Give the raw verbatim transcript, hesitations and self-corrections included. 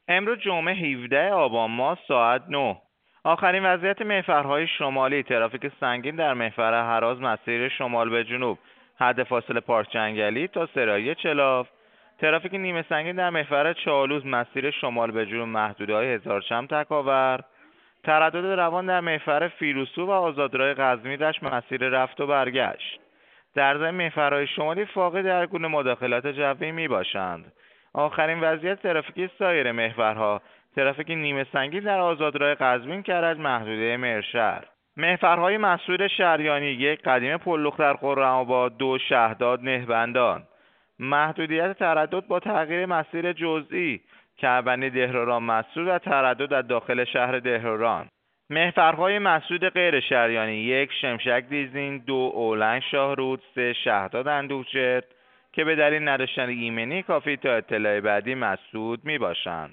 امروز جمعه هفدهم آبان ماه ساعت نه. آخرین وضعیت محورهای شمالی: ترافیک سنگین در محور هراز مسیر شمال به جنوب حد فاصله پارک جنگلی تا سرایی چلاف. ترافیک نیمه سنگین در محور چالوس مسیر شمال به جنوب محدوده‌های هزارشم تکاور. تردد روان در محور فیروسو و آزادراه قزوین رشت مسیر رفت و برگشت. در ضمن محورهای شمالی فاقد هر گونه مداخلات جوی می باشند. آخرین وضعیت ترافیکی سایر محورها: ترافیک نیمه سنگین در آزادراه قزوین کرج محدوده مرشهر. محورهای مسئول شریانی: یک قدیم پلخ در خرم‌آباد، دو شهداد نهبندان. محدودیت تردد با تغییر مسیر جزئی: کعبنی دهروران مسدود و تردد در داخل شهر دهروران. محورهای مسدود غیر شریانی: یک شمشک دیزین، دو اولنگ شاهرود، سه شهداد اندوهچت که به دلیل نداشتن ایمنی کافی تا اطلاع بعدی مسدود می باشند.